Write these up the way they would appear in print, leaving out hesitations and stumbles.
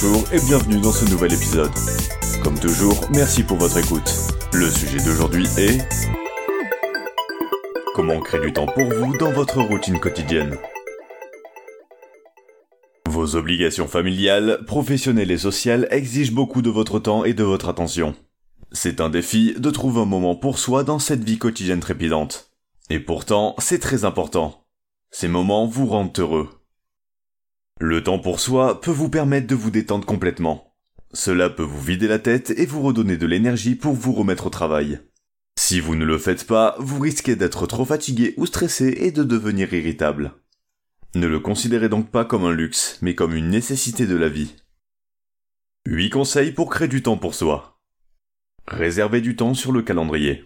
Bonjour et bienvenue dans ce nouvel épisode. Comme toujours, merci pour votre écoute. Le sujet d'aujourd'hui est... Comment créer du temps pour vous dans votre routine quotidienne ? Vos obligations familiales, professionnelles et sociales exigent beaucoup de votre temps et de votre attention. C'est un défi de trouver un moment pour soi dans cette vie quotidienne trépidante. Et pourtant, c'est très important. Ces moments vous rendent heureux. Le temps pour soi peut vous permettre de vous détendre complètement. Cela peut vous vider la tête et vous redonner de l'énergie pour vous remettre au travail. Si vous ne le faites pas, vous risquez d'être trop fatigué ou stressé et de devenir irritable. Ne le considérez donc pas comme un luxe, mais comme une nécessité de la vie. 8 conseils pour créer du temps pour soi. Réservez du temps sur le calendrier.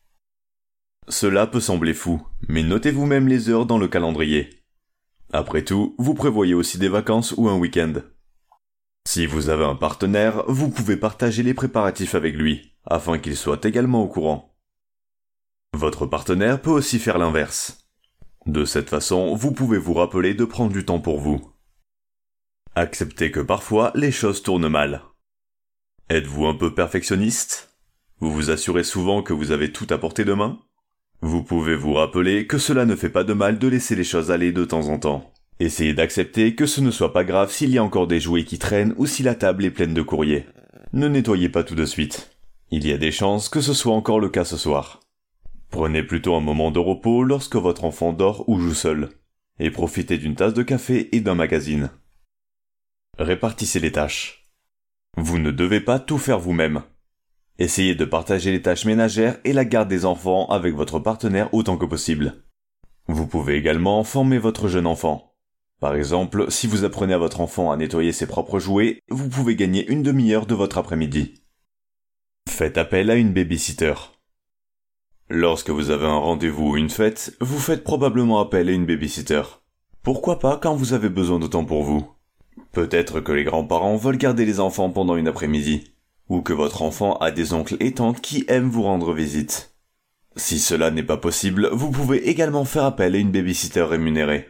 Cela peut sembler fou, mais notez vous-même les heures dans le calendrier. Après tout, vous prévoyez aussi des vacances ou un week-end. Si vous avez un partenaire, vous pouvez partager les préparatifs avec lui, afin qu'il soit également au courant. Votre partenaire peut aussi faire l'inverse. De cette façon, vous pouvez vous rappeler de prendre du temps pour vous. Acceptez que parfois, les choses tournent mal. Êtes-vous un peu perfectionniste ? Vous vous assurez souvent que vous avez tout à portée de main ? Vous pouvez vous rappeler que cela ne fait pas de mal de laisser les choses aller de temps en temps. Essayez d'accepter que ce ne soit pas grave s'il y a encore des jouets qui traînent ou si la table est pleine de courrier. Ne nettoyez pas tout de suite. Il y a des chances que ce soit encore le cas ce soir. Prenez plutôt un moment de repos lorsque votre enfant dort ou joue seul, et profitez d'une tasse de café et d'un magazine. Répartissez les tâches. Vous ne devez pas tout faire vous-même. Essayez de partager les tâches ménagères et la garde des enfants avec votre partenaire autant que possible. Vous pouvez également former votre jeune enfant. Par exemple, si vous apprenez à votre enfant à nettoyer ses propres jouets, vous pouvez gagner une demi-heure de votre après-midi. Faites appel à une baby-sitter. Lorsque vous avez un rendez-vous ou une fête, vous faites probablement appel à une baby-sitter. Pourquoi pas quand vous avez besoin de temps pour vous ? Peut-être que les grands-parents veulent garder les enfants pendant une après-midi, ou que votre enfant a des oncles et tantes qui aiment vous rendre visite. Si cela n'est pas possible, vous pouvez également faire appel à une baby-sitter rémunérée.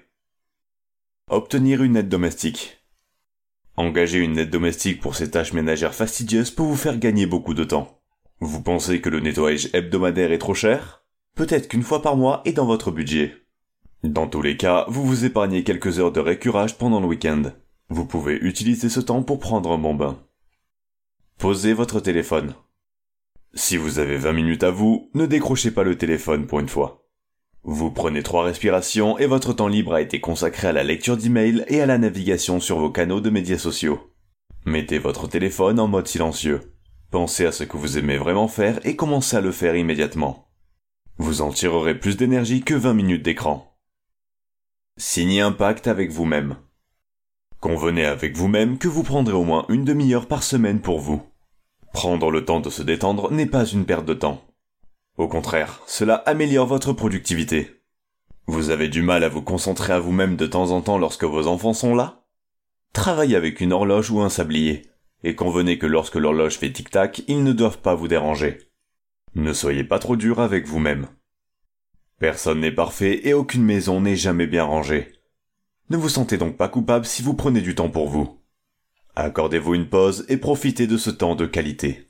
Obtenir une aide domestique. Engager une aide domestique pour ces tâches ménagères fastidieuses peut vous faire gagner beaucoup de temps. Vous pensez que le nettoyage hebdomadaire est trop cher ? Peut-être qu'une fois par mois est dans votre budget. Dans tous les cas, vous vous épargnez quelques heures de récurage pendant le week-end. Vous pouvez utiliser ce temps pour prendre un bon bain. Posez votre téléphone. Si vous avez 20 minutes à vous, ne décrochez pas le téléphone pour une fois. Vous prenez 3 respirations et votre temps libre a été consacré à la lecture d'emails et à la navigation sur vos canaux de médias sociaux. Mettez votre téléphone en mode silencieux. Pensez à ce que vous aimez vraiment faire et commencez à le faire immédiatement. Vous en tirerez plus d'énergie que 20 minutes d'écran. Signez un pacte avec vous-même. Convenez avec vous-même que vous prendrez au moins une demi-heure par semaine pour vous. Prendre le temps de se détendre n'est pas une perte de temps. Au contraire, cela améliore votre productivité. Vous avez du mal à vous concentrer à vous-même de temps en temps lorsque vos enfants sont là ? Travaillez avec une horloge ou un sablier. Et convenez que lorsque l'horloge fait tic-tac, ils ne doivent pas vous déranger. Ne soyez pas trop dur avec vous-même. Personne n'est parfait et aucune maison n'est jamais bien rangée. Ne vous sentez donc pas coupable si vous prenez du temps pour vous. Accordez-vous une pause et profitez de ce temps de qualité.